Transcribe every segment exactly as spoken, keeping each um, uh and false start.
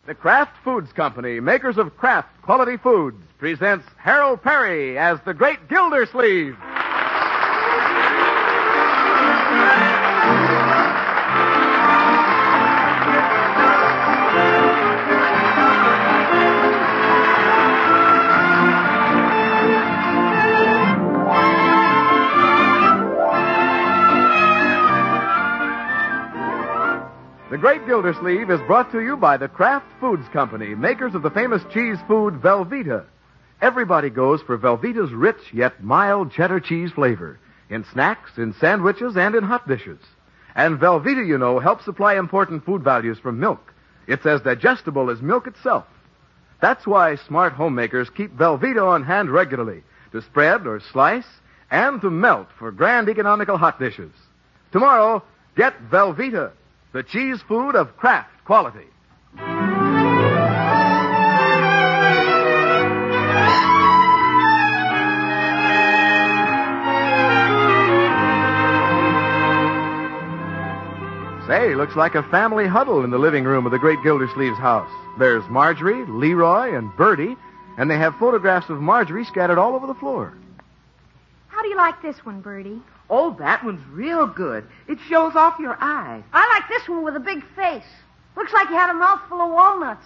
The Kraft Foods Company, makers of Kraft Quality Foods, presents Harold Perry as the Great Gildersleeve. The Great Gildersleeve is brought to you by the Kraft Foods Company, makers of the famous cheese food Velveeta. Everybody goes for Velveeta's rich yet mild cheddar cheese flavor in snacks, in sandwiches, and in hot dishes. And Velveeta, you know, helps supply important food values from milk. It's as digestible as milk itself. That's why smart homemakers keep Velveeta on hand regularly to spread or slice and to melt for grand economical hot dishes. Tomorrow, get Velveeta, the cheese food of Kraft quality. Say, looks like a family huddle in the living room of the Great Gildersleeve's house. There's Marjorie, Leroy, and Bertie, and they have photographs of Marjorie scattered all over the floor. How do you like this one, Bertie? Oh, that one's real good. It shows off your eyes. I like this one with a big face. Looks like you had a mouthful of walnuts.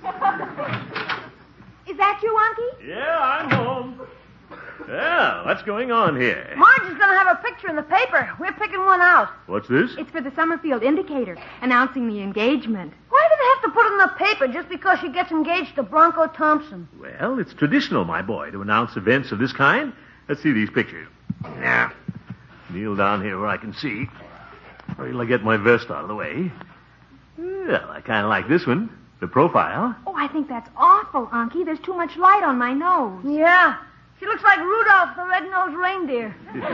Is that you, Unky? Yeah, I'm home. Well, what's going on here? Marge's going to have a picture in the paper. We're picking one out. What's this? It's for the Summerfield Indicator, announcing the engagement. Why do they have to put it in the paper just because she gets engaged to Bronco Thompson? Well, it's traditional, my boy, to announce events of this kind. Let's see these pictures. Now, kneel down here where I can see. Wait till I get my vest out of the way. Well, I kind of like this one, the profile. Oh, I think that's awful, Unky. There's too much light on my nose. Yeah. She looks like Rudolph the Red-Nosed Reindeer.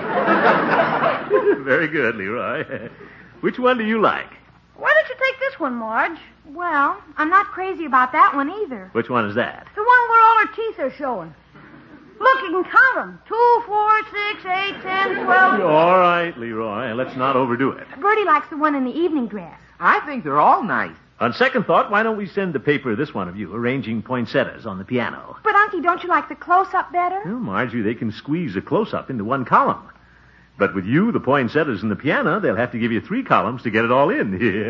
Very good, Leroy. Which one do you like? Why don't you take this one, Marge? Well, I'm not crazy about that one either. Which one is that? The one where all her teeth are showing. Look, you can count them. Two, four, six, eight, ten, twelve. All right, Leroy. Let's not overdo it. Bertie likes the one in the evening dress. I think they're all nice. On second thought, why don't we send the paper this one of you arranging poinsettias on the piano? But, Unky, don't you like the close-up better? Well, Marjorie, they can squeeze a close-up into one column. But with you, the poinsettias, and the piano, they'll have to give you three columns to get it all in.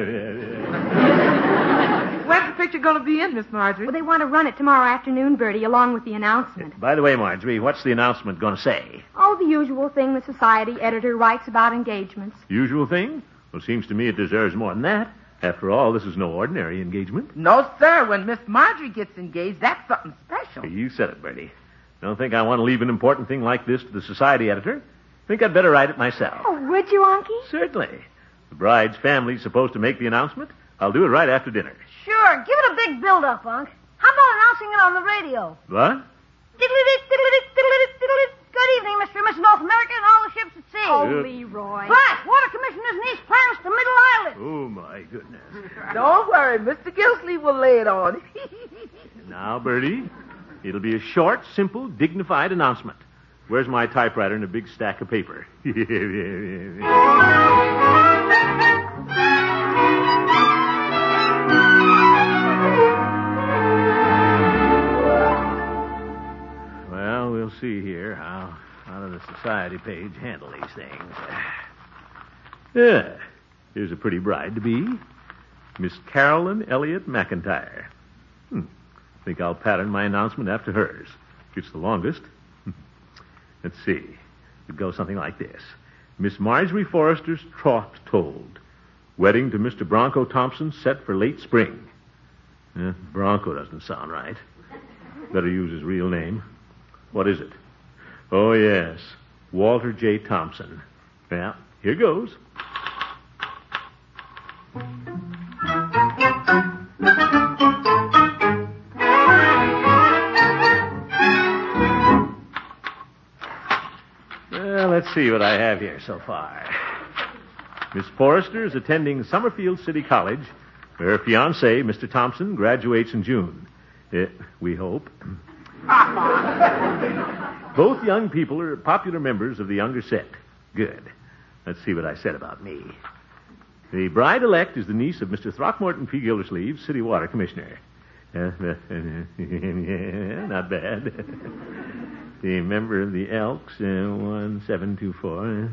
When's the picture going to be in, Miss Marjorie? Well, they want to run it tomorrow afternoon, Bertie, along with the announcement. By the way, Marjorie, what's the announcement going to say? Oh, the usual thing the society editor writes about engagements. Usual thing? Well, seems to me it deserves more than that. After all, this is no ordinary engagement. No, sir. When Miss Marjorie gets engaged, that's something special. You said it, Bertie. Don't think I want to leave an important thing like this to the society editor. Think I'd better write it myself. Oh, would you, Unky? Certainly. The bride's family's supposed to make the announcement. I'll do it right after dinner. Sure. Give it a big build-up, Unc. How about announcing it on the radio? What? Diddle-dit, diddle-dit, diddle-dit, diddle-dit. Good evening, Mister and Missus North America and all the ships at sea. Oh, Yep. Leroy. Flash, water commissioner's niece plans to Middle Island. Oh, my goodness. Don't worry. Mister Gilsleeve will lay it on. Now, Bertie, it'll be a short, simple, dignified announcement. Where's my typewriter and a big stack of paper? Well, we'll see here how, how does the society page handle these things. Yeah, here's a pretty bride-to-be. Miss Carolyn Elliott McIntyre. Hmm. Think I'll pattern my announcement after hers. It's the longest. Let's see. It goes something like this. Miss Marjorie Forrester's troth told. Wedding to Mister Bronco Thompson set for late spring. Eh, Bronco doesn't sound right. Better use his real name. What is it? Oh, yes. Walter J. Thompson. Well, here goes. Well, let's see what I have here so far. Miss Forrester is attending Summerfield City College. Her fiancé, Mister Thompson, graduates in June. Eh, we hope. Both young people are popular members of the younger set. Good. Let's see what I said about me. The bride-elect is the niece of Mister Throckmorton P. Gildersleeve, City Water Commissioner. Uh, not bad. The member of the Elks, uh, one seven two four.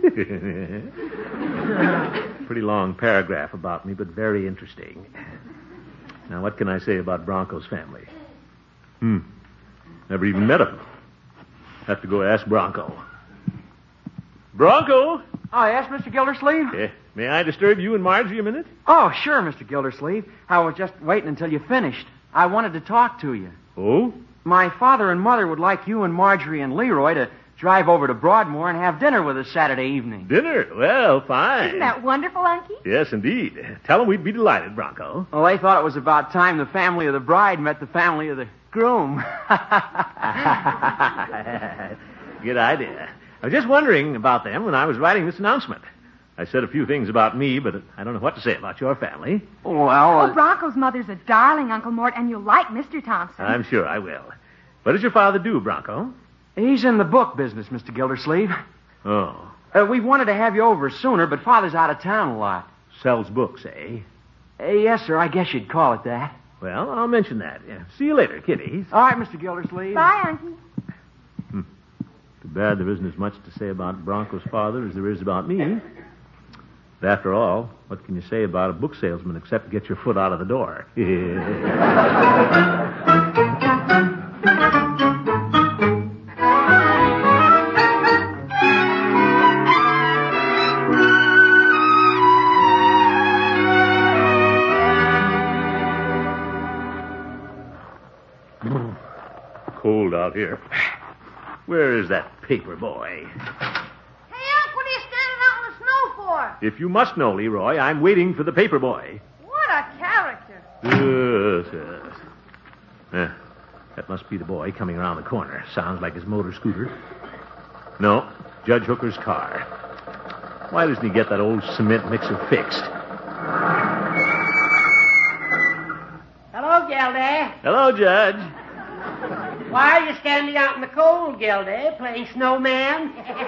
Pretty long paragraph about me, but very interesting. Now, what can I say about Bronco's family? Hmm. Never even met him. Have to go ask Bronco. Bronco? Oh, yes, Mister Gildersleeve? Yeah. May I disturb you and Marjorie a minute? Oh, sure, Mister Gildersleeve. I was just waiting until you finished. I wanted to talk to you. Oh? My father and mother would like you and Marjorie and Leroy to drive over to Broadmoor and have dinner with us Saturday evening. Dinner? Well, fine. Isn't that wonderful, Unky? Yes, indeed. Tell them we'd be delighted, Bronco. Well, they thought it was about time the family of the bride met the family of the groom. Good idea. I was just wondering about them when I was writing this announcement. I said a few things about me, but I don't know what to say about your family. Well, Oh, uh, Bronco's mother's a darling, Uncle Mort, and you'll like Mister Thompson. I'm sure I will. What does your father do, Bronco? he's in the book business, Mister Gildersleeve. Oh, Uh, we wanted to have you over sooner, but Father's out of town a lot. sells books, eh? Uh, yes, sir, I guess you'd call it that. Well, I'll mention that. Yeah. See you later, kiddies. All right, Mister Gildersleeve. Bye, Unky. Too bad there isn't as much to say about Bronco's father as there is about me. But after all, what can you say about a book salesman except get your foot out of the door? Cold out here. Where is that paper boy? Hey, Unc, what are you standing out in the snow for? If you must know, Leroy, I'm waiting for the paper boy. What a character. Yes, yes. Eh, that must be the boy coming around the corner. Sounds like his motor scooter. No, Judge Hooker's car. Why doesn't he get that old cement mixer fixed? Hello, Gildy. Hello, Judge. Why are you standing out in the cold, Gildy, playing snowman?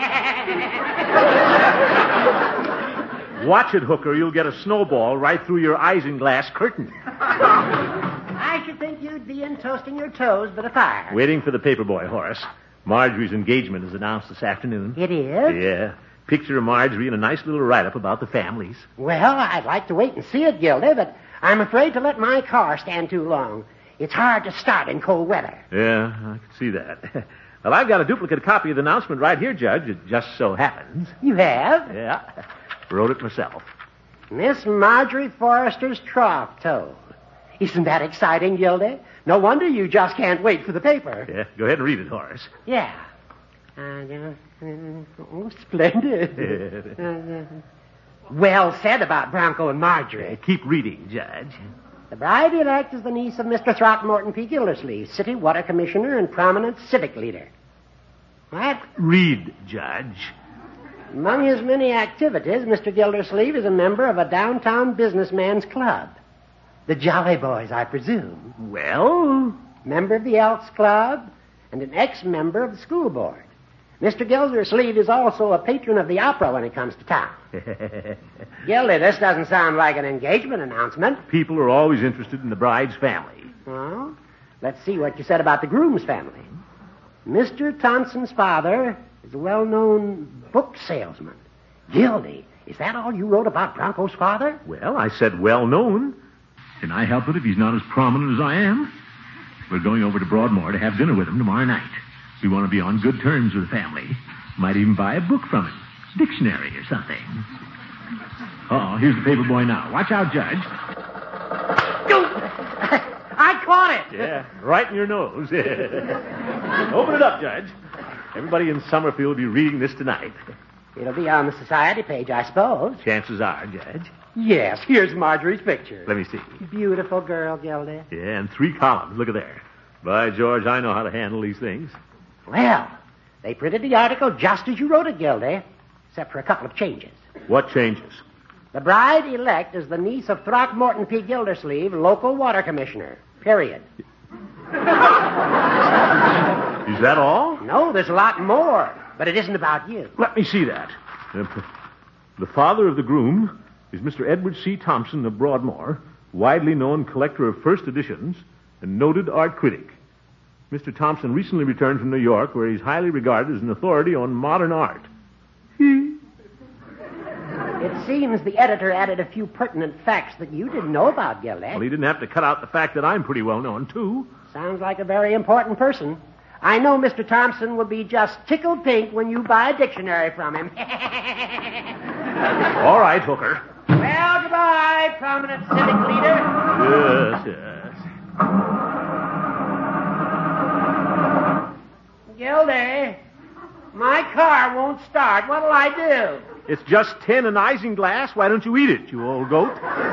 Watch it, Hooker. You'll get a snowball right through your isinglass curtain. I should think you'd be in toasting your toes by the fire. Waiting for the paper boy, Horace. Marjorie's engagement is announced this afternoon. It is? Yeah. Picture of Marjorie and a nice little write-up about the families. Well, I'd like to wait and see it, Gildy, but I'm afraid to let my car stand too long. It's hard to start in cold weather. Yeah, I can see that. Well, I've got a duplicate copy of the announcement right here, Judge. It just so happens. You have? Yeah. Wrote it myself. Miss Marjorie Forrester's trough toad. Isn't that exciting, Gildy? No wonder you just can't wait for the paper. Yeah, go ahead and read it, Horace. Yeah. Uh, oh, splendid. Uh, well said about Bronco and Marjorie. Keep reading, Judge. The bride-elect is the niece of Mister Throckmorton P. Gildersleeve, city water commissioner and prominent civic leader. What? Read, Judge. Among his many activities, Mister Gildersleeve is a member of a downtown businessman's club. The Jolly Boys, I presume. Well? Member of the Elks Club and an ex-member of the school board. Mister Gildersleeve is also a patron of the opera when it comes to town. Gildy, this doesn't sound like an engagement announcement. People are always interested in the bride's family. Well, let's see what you said about the groom's family. Mister Thompson's father is a well-known book salesman. Gildy, is that all you wrote about Bronco's father? Well, I said well known. Can I help it if he's not as prominent as I am? We're going over to Broadmoor to have dinner with him tomorrow night. We want to be on good terms with the family. Might even buy a book from him. Dictionary or something. Uh-oh, here's the paper boy now. Watch out, Judge. I caught it. Yeah, right in your nose. Open it up, Judge. Everybody in Summerfield will be reading this tonight. It'll be on the society page, I suppose. Chances are, Judge. Yes, here's Marjorie's picture. Let me see. Beautiful girl, Gildy. Yeah, and three columns. Look at there. By George, I know how to handle these things. Well, they printed the article just as you wrote it, Gildy, except for a couple of changes. What changes? The bride-elect is the niece of Throckmorton P. Gildersleeve, local water commissioner. Period. Is that all? No, there's a lot more, but it isn't about you. Let me see that. Uh, the father of the groom is Mister Edward C. Thompson of Broadmoor, widely known collector of first editions, a noted art critic. Mister Thompson recently returned from New York, where he's highly regarded as an authority on modern art. It seems the editor added a few pertinent facts that you didn't know about, Gildy. Well, he didn't have to cut out the fact that I'm pretty well known, too. Sounds like a very important person. I know Mister Thompson will be just tickled pink when you buy a dictionary from him. All right, Hooker. Well, goodbye, prominent civic leader. Yes, yes. Gildy, my car won't start. What'll I do? It's just tin and isinglass. Why don't you eat it, you old goat?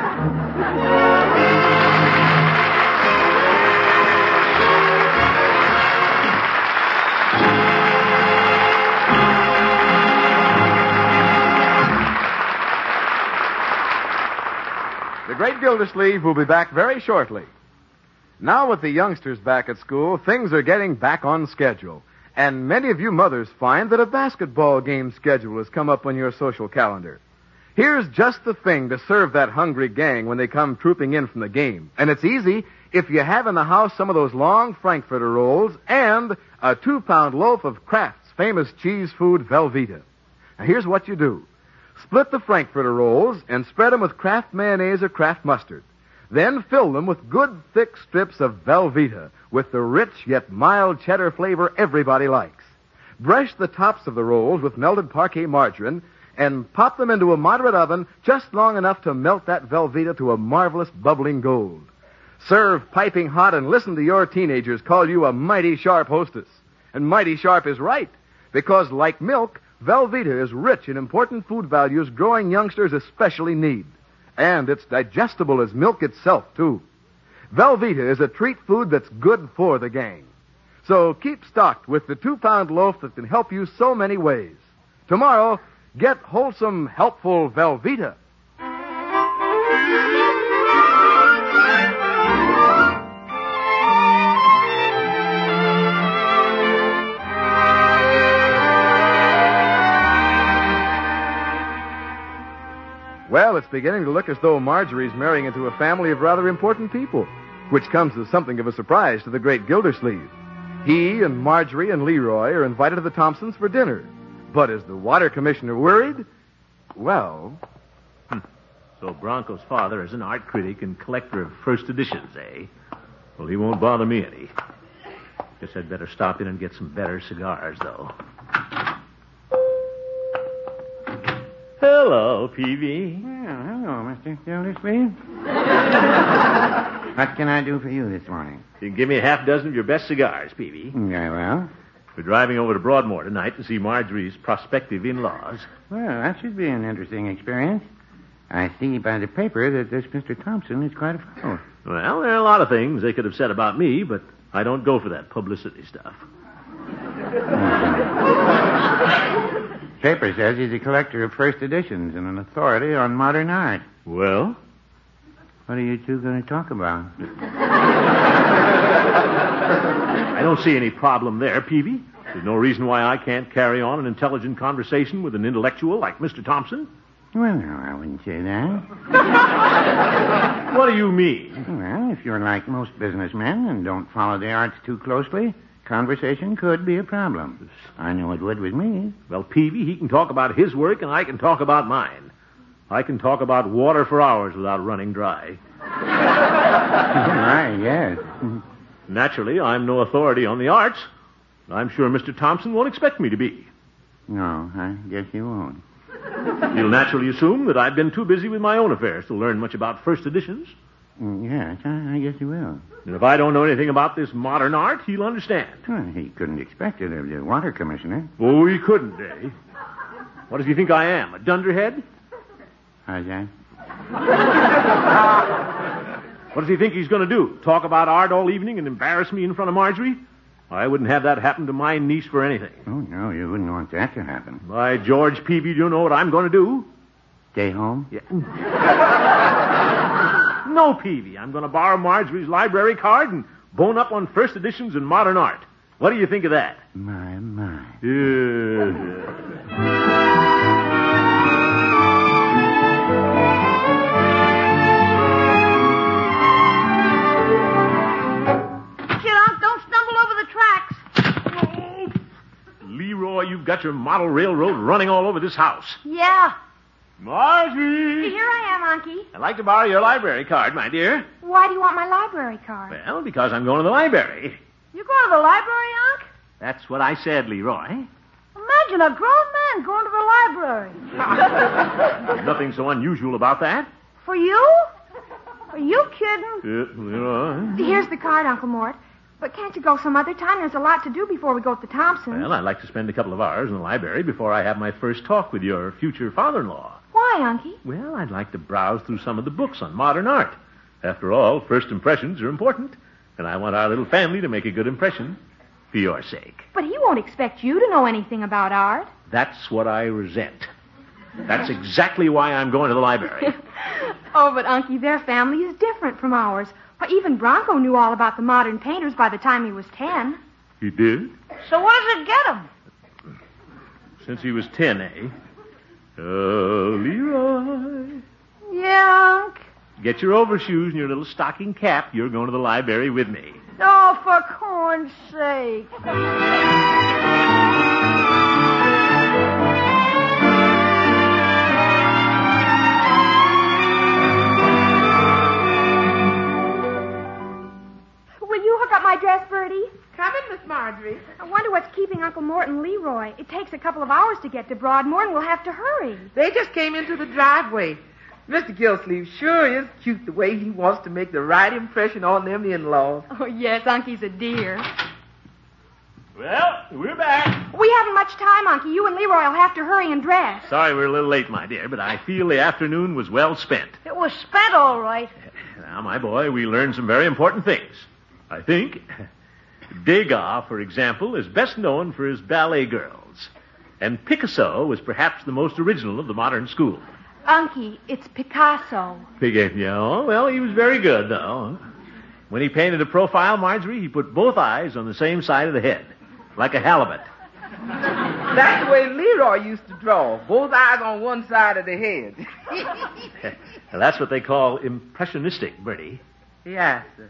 The Great Gildersleeve will be back very shortly. Now with the youngsters back at school, things are getting back on schedule. And many of you mothers find that a basketball game schedule has come up on your social calendar. Here's just the thing to serve that hungry gang when they come trooping in from the game. And it's easy if you have in the house some of those long Frankfurter rolls and a two-pound loaf of Kraft's famous cheese food Velveeta. Now here's what you do. Split the Frankfurter rolls and spread them with Kraft mayonnaise or Kraft mustard. Then fill them with good thick strips of Velveeta with the rich yet mild cheddar flavor everybody likes. Brush the tops of the rolls with melted Parquet margarine and pop them into a moderate oven just long enough to melt that Velveeta to a marvelous bubbling gold. Serve piping hot and listen to your teenagers call you a mighty sharp hostess. And mighty sharp is right, because like milk, Velveeta is rich in important food values growing youngsters especially need. And it's digestible as milk itself, too. Velveeta is a treat food that's good for the gang. So keep stocked with the two-pound loaf that can help you so many ways. Tomorrow, get wholesome, helpful Velveeta. Well, it's beginning to look as though Marjorie's marrying into a family of rather important people, which comes as something of a surprise to the great Gildersleeve. He and Marjorie and Leroy are invited to the Thompsons for dinner. But is the water commissioner worried? Well... So Bronco's father is an art critic and collector of first editions, eh? Well, he won't bother me any. Guess I'd better stop in and get some better cigars, though. Hello, Peavy. Well, hello, Mister Gildersleeve. What can I do for you this morning? You can give me a half dozen of your best cigars, Peavy. Very well. We're driving over to Broadmoor tonight to see Marjorie's prospective in-laws. Well, that should be an interesting experience. I see by the paper that this Mister Thompson is quite a fellow. Well, there are a lot of things they could have said about me, but I don't go for that publicity stuff. Paper says he's a collector of first editions and an authority on modern art. Well? What are you two going to talk about? I don't see any problem there, Peavy. There's no reason why I can't carry on an intelligent conversation with an intellectual like Mister Thompson. Well, no, I wouldn't say that. What do you mean? Well, if you're like most businessmen and don't follow the arts too closely, conversation could be a problem. I know it would with me. Well, Peavy, he can talk about his work and I can talk about mine. I can talk about water for hours without running dry. Right, yes. Naturally, I'm no authority on the arts. I'm sure Mister Thompson won't expect me to be. No, I guess you won't. You'll naturally assume that I've been too busy with my own affairs to learn much about first editions. Mm, yes, I, I guess you will. And if I don't know anything about this modern art, he'll understand. Well, he couldn't expect it of the water commissioner. Oh, he couldn't, eh? What does he think I am, a dunderhead? How's that? What does he think he's going to do? Talk about art all evening and embarrass me in front of Marjorie? I wouldn't have that happen to my niece for anything. Oh, no, you wouldn't want that to happen. By George, Peavy, do you know what I'm going to do? Stay home? Yeah. No, Peavy. I'm going to borrow Marjorie's library card and bone up on first editions and modern art. What do you think of that? My, my. Yeah. you've got your model railroad running all over this house. Yeah. Marjorie! Here I am, Unky. I'd like to borrow your library card, my dear. Why do you want my library card? Well, because I'm going to the library. You going to the library, Unc? That's what I said, Leroy. Imagine a grown man going to the library. There's nothing so unusual about that. For you? Are you kidding? Uh, Leroy. Here's the card, Uncle Mort. But can't you go some other time? There's a lot to do before we go to the Thompsons. Well, I'd like to spend a couple of hours in the library before I have my first talk with your future father-in-law. Why, Unky? Well, I'd like to browse through some of the books on modern art. After all, first impressions are important, and I want our little family to make a good impression for your sake. But he won't expect you to know anything about art. That's what I resent. That's exactly why I'm going to the library. Oh, but Unky, their family is different from ours. Why, even Bronco knew all about the modern painters by the time he was ten. He did? So what does it get him? Since he was ten, eh? Oh, Leroy. Yeah, Unc. Get your overshoes and your little stocking cap. You're going to the library with me. Oh, for corn's sake. Will you hook up my dress, Bertie? Come in, Miss Marjorie. I wonder what's keeping Uncle Mort and Leroy. It takes a couple of hours to get to Broadmoor, and we'll have to hurry. They just came into the driveway. Mister Gillsleeve sure is cute the way he wants to make the right impression on them in-laws. Oh, yes, Unky's a dear. Well, we're back. We haven't much time, Unky. You and Leroy will have to hurry and dress. Sorry we're a little late, my dear, but I feel the afternoon was well spent. It was spent all right. Now, my boy, we learned some very important things. I think Degas, for example, is best known for his ballet girls. And Picasso was perhaps the most original of the modern school. Unky, it's Picasso. Picasso, yeah, well, he was very good, though. When he painted a profile, Marjorie, he put both eyes on the same side of the head, like a halibut. That's the way Leroy used to draw, both eyes on one side of the head. Now, that's what they call impressionistic, Bertie. Yes, sir.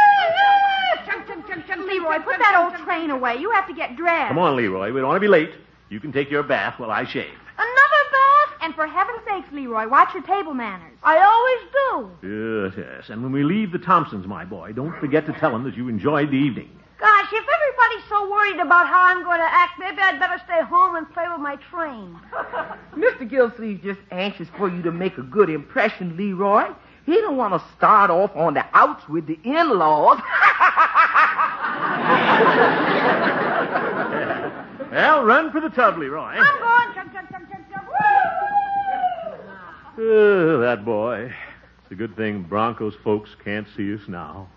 Leroy, put that old train away. You have to get dressed. Come on, Leroy. We don't want to be late. You can take your bath while I shave. Another bath? And for heaven's sakes, Leroy, watch your table manners. I always do. Yes, yes. And when we leave the Thompsons, my boy, don't forget to tell them that you enjoyed the evening. Gosh, if everybody's so worried about how I'm going to act, maybe I'd better stay home and play with my train. Mister Gillsleeve's just anxious for you to make a good impression, Leroy. He don't want to start off on the outs with the in-laws. Well, run for the tub, Leroy. I'm going. Chug, chug, chug, chug, chug. Oh, that boy. It's a good thing Bronco's folks can't see us now.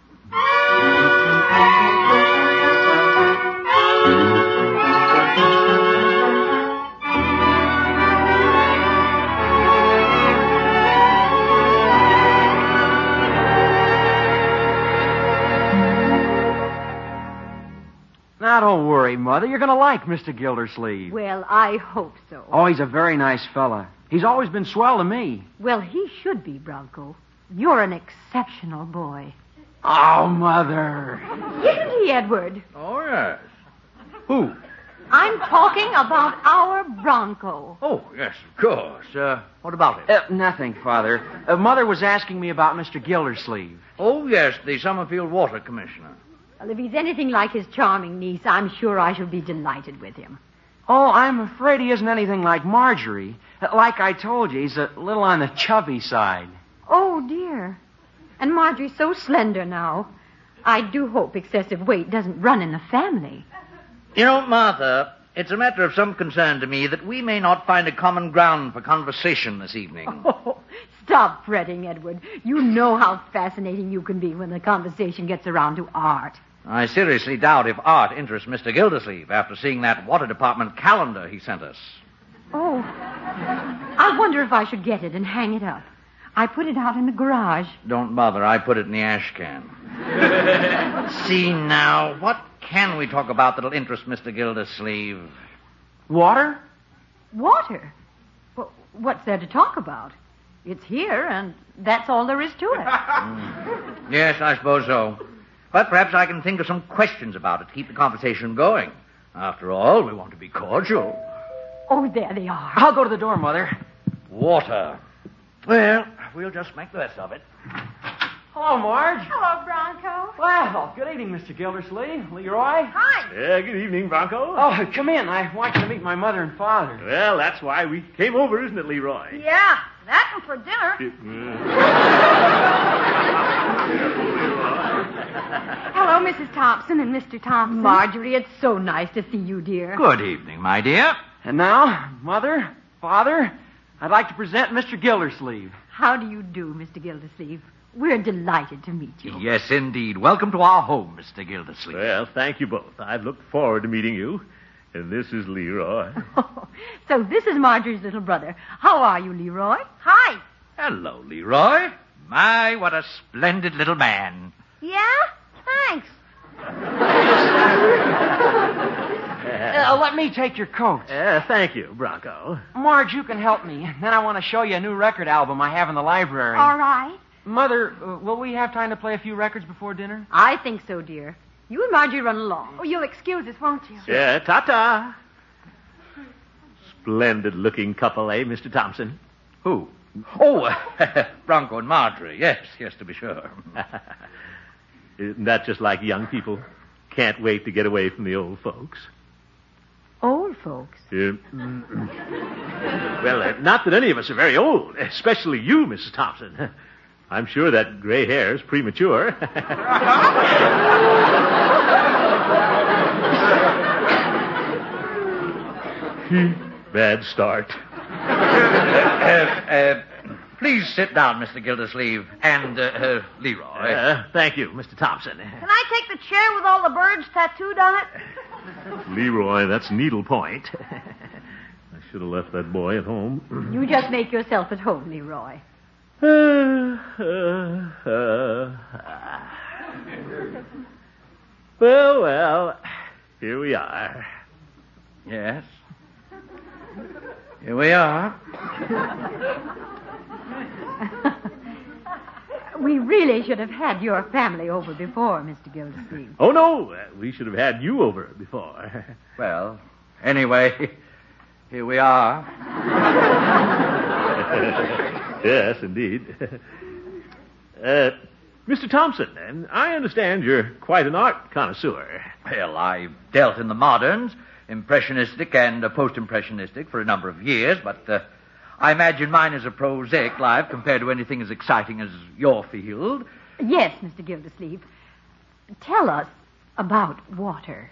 Now, don't worry, Mother. You're going to like Mister Gildersleeve. Well, I hope so. Oh, he's a very nice fella. He's always been swell to me. Well, he should be, Bronco. You're an exceptional boy. Oh, Mother. Isn't he, Edward? Oh, yes. Who? I'm talking about our Bronco. Oh, yes, of course. Uh, what about it? Uh, nothing, Father. Uh, Mother was asking me about Mister Gildersleeve. Oh, yes, the Summerfield Water Commissioner. Well, if he's anything like his charming niece, I'm sure I shall be delighted with him. Oh, I'm afraid he isn't anything like Marjorie. Uh, Like I told you, he's a little on the chubby side. Oh, dear. And Marjorie's so slender now. I do hope excessive weight doesn't run in the family. You know, Martha, it's a matter of some concern to me that we may not find a common ground for conversation this evening. Oh, stop fretting, Edward. You know how fascinating you can be when the conversation gets around to art. I seriously doubt if art interests Mister Gildersleeve after seeing that water department calendar he sent us. Oh, I wonder if I should get it and hang it up. I put it out in the garage. Don't bother, I put it in the ash can. See now, what can we talk about that'll interest Mister Gildersleeve? Water? Water? Well, what's there to talk about? It's here, and that's all there is to it. Mm. Yes, I suppose so. But perhaps I can think of some questions about it to keep the conversation going. After all, we want to be cordial. Oh, there they are. I'll go to the door, Mother. Water. Well, we'll just make the best of it. Hello, Marge. Hello, Bronco. Well, good evening, Mister Gildersleeve. Leroy. Hi. Yeah, good evening, Bronco. Oh, come in. I want you to meet my mother and father. Well, that's why we came over, isn't it, Leroy? Yeah, that and for dinner. Hello, Missus Thompson and Mister Thompson. Marjorie, it's so nice to see you, dear. Good evening, my dear. And now, Mother, Father, I'd like to present Mister Gildersleeve. How do you do, Mister Gildersleeve? We're delighted to meet you. Yes, indeed. Welcome to our home, Mister Gildersleeve. Well, thank you both. I've looked forward to meeting you. And this is Leroy. Oh, so this is Marjorie's little brother. How are you, Leroy? Hi. Hello, Leroy. My, what a splendid little man. Yeah? Thanks. Uh, let me take your coat. Uh, thank you, Bronco. Marge, you can help me. Then I want to show you a new record album I have in the library. All right. Mother, uh, will we have time to play a few records before dinner? I think so, dear. You and Marjorie run along. Oh, you'll excuse us, won't you? Yeah, ta-ta. Splendid-looking couple, eh, Mister Thompson? Who? Oh, uh, Bronco and Marjorie. Yes, yes, to be sure. Isn't that just like young people? Can't wait to get away from the old folks. Old folks? Yeah. Well, uh, not that any of us are very old, especially you, Missus Thompson. I'm sure that gray hair is premature. Bad start. uh, uh, please sit down, Mister Gildersleeve, and uh, uh, Leroy. Uh, thank you, Mister Thompson. Can I take the chair with all the birds tattooed on it? Leroy, that's needlepoint. I should have left that boy at home. You just make yourself at home, Leroy. Uh, uh, uh, well, well, here we are. Yes. Here we are. We really should have had your family over before, Mister Gildersleeve. Oh, no, uh, we should have had you over before. Well, anyway, here we are. Yes, indeed. Uh, Mister Thompson, I understand you're quite an art connoisseur. Well, I've dealt in the moderns, impressionistic and uh, post-impressionistic, for a number of years, but uh, I imagine mine is a prosaic life compared to anything as exciting as your field. Yes, Mister Gildersleeve. Tell us about water.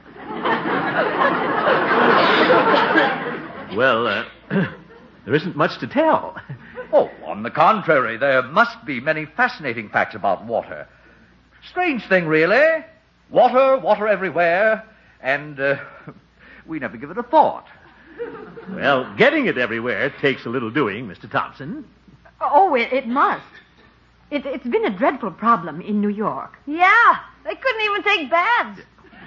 Well, uh, there isn't much to tell. Oh, on the contrary, there must be many fascinating facts about water. Strange thing, really. Water, water everywhere, and uh, we never give it a thought. Well, getting it everywhere takes a little doing, Mister Thompson. Oh, it, it must. It, it's been a dreadful problem in New York. Yeah, they couldn't even take baths.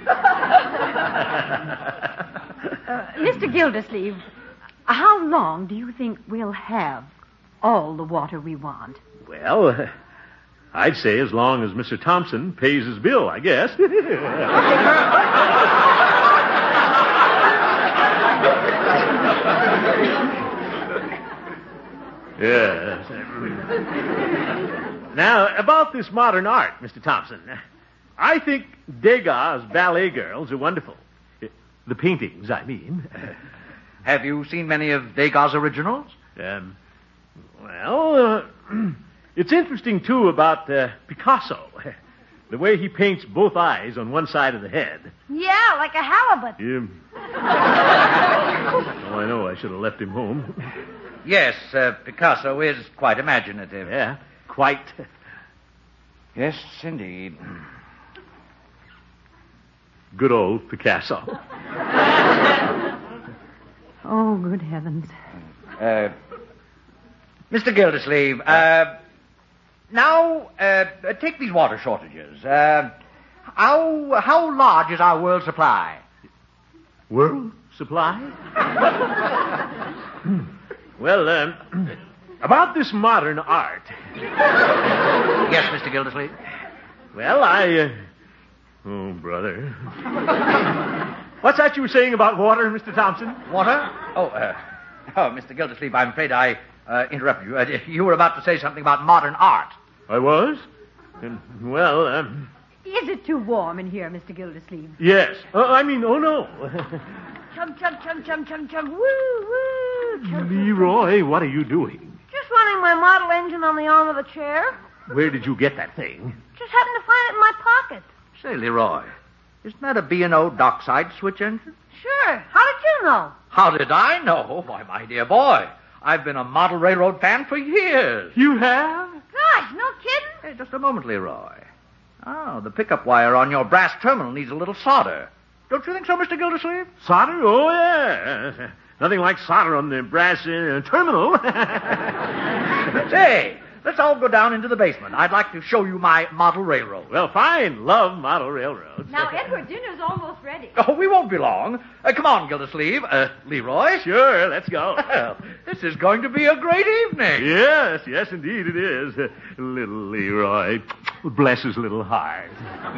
uh, Mister Gildersleeve, how long do you think we'll have all the water we want? Well, uh, I'd say as long as Mister Thompson pays his bill, I guess. Yes. Now, about this modern art, Mister Thompson, I think Degas' ballet girls are wonderful. The paintings, I mean. Have you seen many of Degas' originals? Um, well, uh, it's interesting, too, about uh, Picasso. The way he paints both eyes on one side of the head. Yeah, like a halibut. Yeah. Oh, I know I should have left him home. Yes, uh, Picasso is quite imaginative. Yeah, quite. Yes, indeed. Good old Picasso. Oh, good heavens. Uh, Mister Gildersleeve, uh, now, uh, take these water shortages. Uh, how, how large is our world supply? World supply? Well, um, about this modern art. Yes, Mister Gildersleeve? Well, I... Uh... Oh, brother. What's that you were saying about water, Mister Thompson? Water? Oh, uh, oh, Mister Gildersleeve, I'm afraid I uh, interrupted you. Uh, you were about to say something about modern art. I was? And, well, um... Is it too warm in here, Mister Gildersleeve? Yes. Uh, I mean, oh, no. Chug, chug, chug, chug, chug, chug. Woo, woo. Chug, Leroy, what are you doing? just running my model engine on the arm of the chair. Where did you get that thing? Just happened to find it in my pocket. Say, Leroy, isn't that a B and O dockside switch engine? Sure. How did you know? How did I know? Why, my dear boy, I've been a model railroad fan for years. You have? Gosh, no kidding? Hey, just a moment, Leroy. Oh, the pickup wire on your brass terminal needs a little solder. Don't you think so, Mister Gildersleeve? Solder? Oh, yeah. Nothing like solder on the brass uh, terminal. Say, let's all go down into the basement. I'd like to show you my model railroad. Well, fine. Love model railroads. Now, Edward, dinner's almost ready. Oh, we won't be long. Uh, come on, Gildersleeve. Uh, Leroy. Sure, let's go. Well, this is going to be a great evening. Yes, yes, indeed it is. Uh, little Leroy. Bless his little heart.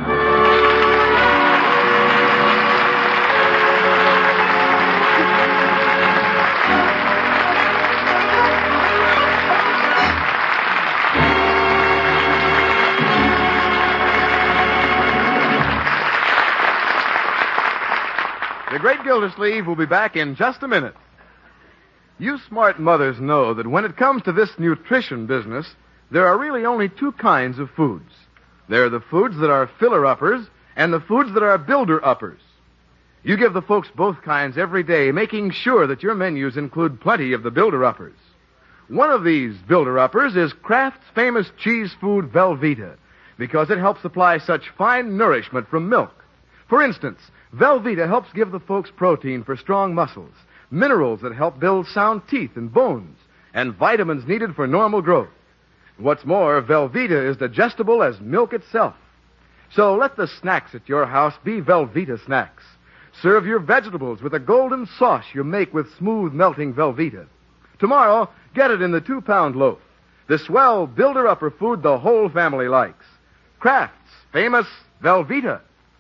The Great Gildersleeve will be back in just a minute. You smart mothers know that when it comes to this nutrition business, there are really only two kinds of foods. There are the foods that are filler-uppers and the foods that are builder-uppers. You give the folks both kinds every day, making sure that your menus include plenty of the builder-uppers. One of these builder-uppers is Kraft's famous cheese food Velveeta, because it helps supply such fine nourishment from milk. For instance, Velveeta helps give the folks protein for strong muscles, minerals that help build sound teeth and bones, and vitamins needed for normal growth. What's more, Velveeta is digestible as milk itself. So let the snacks at your house be Velveeta snacks. Serve your vegetables with a golden sauce you make with smooth melting Velveeta. Tomorrow, get it in the two-pound loaf, the swell builder-upper food the whole family likes. Kraft's famous Velveeta.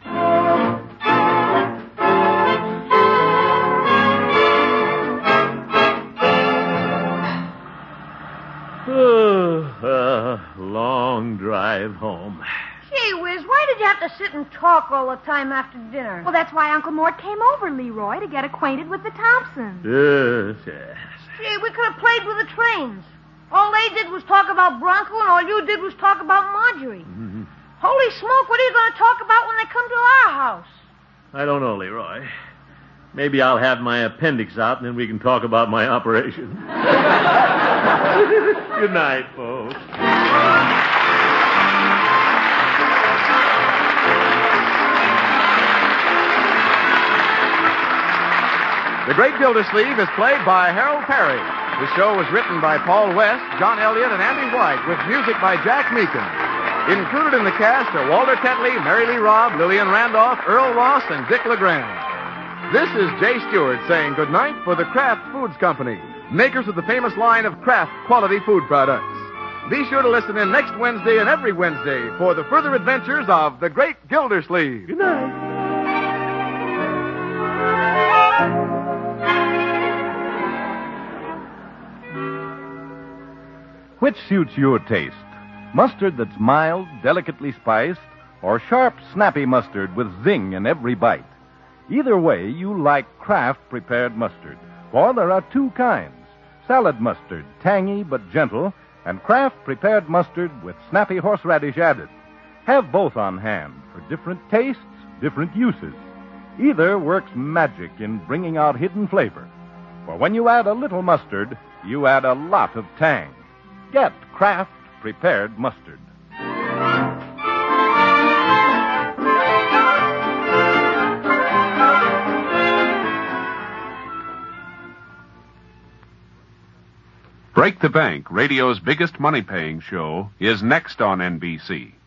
Uh, long drive home. Gee whiz, why did you have to sit and talk all the time after dinner? Well, that's why Uncle Mort came over, Leroy, to get acquainted with the Thompsons. Yes, yes. Gee, we could have played with the trains. All they did was talk about Bronco, and all you did was talk about Marjorie. Mm-hmm. Holy smoke, what are you going to talk about when they come to our house? I don't know, Leroy. Maybe I'll have my appendix out, and then we can talk about my operation. Good night, folks. The Great Gildersleeve is played by Harold Perry. The show was written by Paul West, John Elliott, and Andy White, with music by Jack Meakin. Included in the cast are Walter Tetley, Mary Lee Robb, Lillian Randolph, Earl Ross, and Dick LeGrand. This is Jay Stewart saying goodnight for the Kraft Foods Company, makers of the famous line of Kraft quality food products. Be sure to listen in next Wednesday and every Wednesday for the further adventures of the Great Gildersleeve. Good night. Which suits your taste? Mustard that's mild, delicately spiced, or sharp, snappy mustard with zing in every bite? Either way, you like Kraft prepared mustard, for there are two kinds. Salad mustard, tangy but gentle, and Kraft prepared mustard with snappy horseradish added. Have both on hand for different tastes, different uses. Either works magic in bringing out hidden flavor. For when you add a little mustard, you add a lot of tang. Get Kraft prepared mustard. Break the Bank, radio's biggest money-paying show, is next on N B C.